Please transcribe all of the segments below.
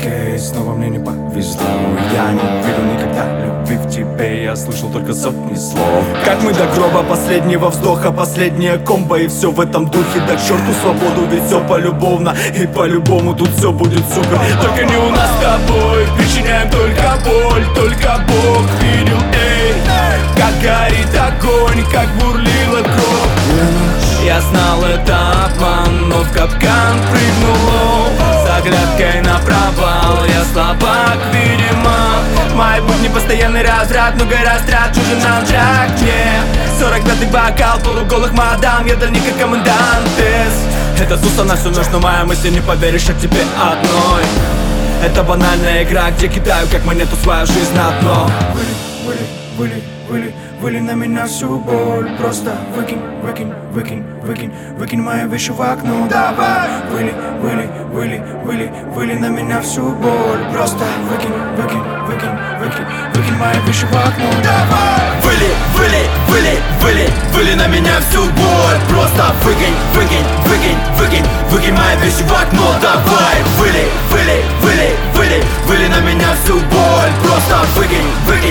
окей, снова мне не повезло. Я не верю никогда любви в тебе, я слышал только сотни слов. Как мы до гроба, последнего вздоха, последняя комбо, и все в этом духе. Да к черту свободу, ведь все полюбовно, и по-любому тут все будет супер. Только не у нас с тобой, причиняем только боль, только Бог видел, эй. Как горит огонь, как бурлила кровь. Я знал, это обман, но в капкан прыгнул. За грядкой на провал, я слабак, видимо. Мой путь непостоянный разврат, много растрат, чужим нам трак, yeah. 45-й бокал, полуголых мадам, я дальний как комендантес. Это суса на всю ночь, но моя мысль не поверишь, а к тебе одной. Это банальная игра, где кидаю как монету свою жизнь на дно. Выли на меня всю боль. Просто выкинь мои вещи в окно. Давай, выли на меня всю боль. Просто выкинь мои вещи в окно. Давай, выли на меня всю боль. Просто выкинь мои вещи в окно. Давай, выли на меня всю боль. Просто выкинь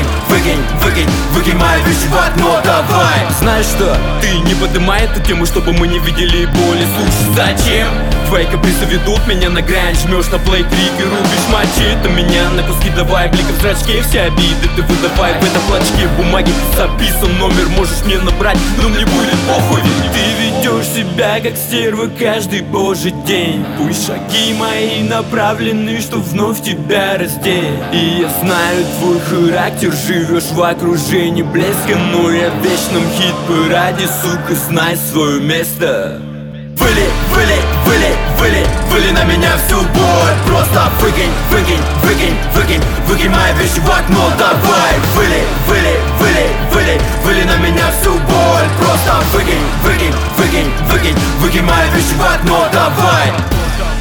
мои вещи в окно. Давай. Знаешь что? Ты не поднимай эту тему, чтобы мы не видели боли. Слушай, зачем? Твои капризы ведут меня на грань. Жмешь на плей триггер, рубишь мачете меня на куски. Давай, бликом в зрачке, все обиды ты выдавай. В этом клочке бумаги записан номер, можешь мне набрать, но мне будет похуй. Ты ведешь себя как стерва каждый божий день. Пусть шаги мои направлены, что вновь тебя раздеть. И я знаю твой характер, живешь в окружении блеска, но я в вечном хит-параде, сука, знай свое место. Выли на меня всю боль. Просто выкинь мои вещи в окно. Давай, выли на меня всю боль. Просто выкинь мои вещи в окно. Давай.